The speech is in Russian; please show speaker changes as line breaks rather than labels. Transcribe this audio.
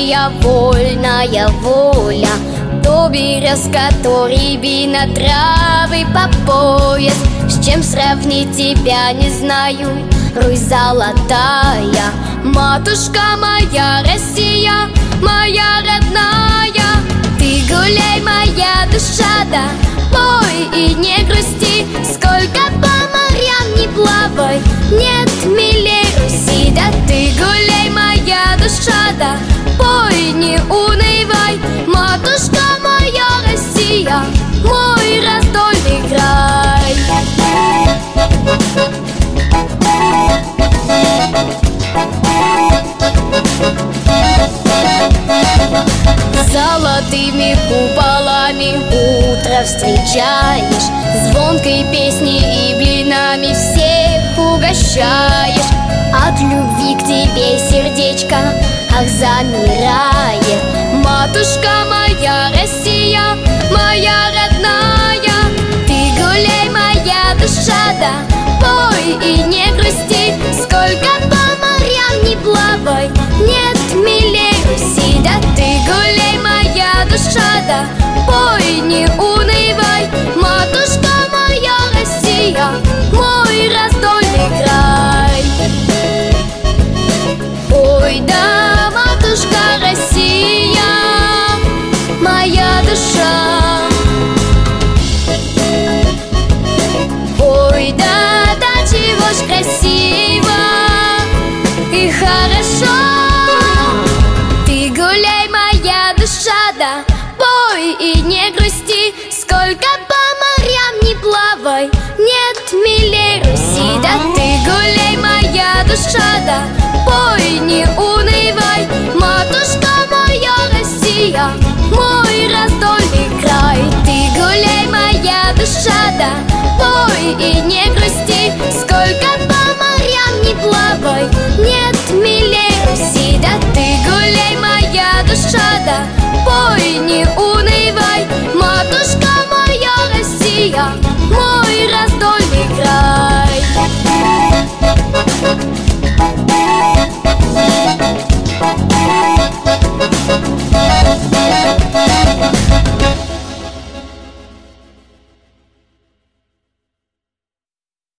моя вольная воля, то березка, то рябина, травы по пояс. С чем сравнить тебя не знаю, Русь золотая. Матушка моя Россия, моя родная, ты гуляй, моя душа, да пой и не грусти. Сколько по морям не плавай, нет милей Руси. Да ты гуляй, моя душа, да пой, не унывай. Матушка моя Россия, мой раздольный край. Золотыми куполами утро встречаешь, звонкой песней и блинами всех угощаешь. От любви к тебе сердечко, ах, замирает. Матушка моя Россия, моя родная, ты гуляй, моя душа, да пой и не грусти. Сколько по морям не плавай, нет милей Руси. Да ты гуляй, моя душа, да пой, не унывай. Матушка моя Россия, мой раздольный край. Ой, да, матушка Россия, моя душа. Ой, да, да, чего ж красиво и хорошо. Ты гуляй, моя душа, да пой и не грусти. Сколько по морям не плавай, нет милей Руси. Да ты гуляй, моя душа, да пой, не унывай. Матушка моя Россия, мой раздольный край. Ты гуляй, моя душа, да пой и не грусти. Сколько по морям не плавай, нет милей Руси. Да ты гуляй, моя душа, да пой, не унывай.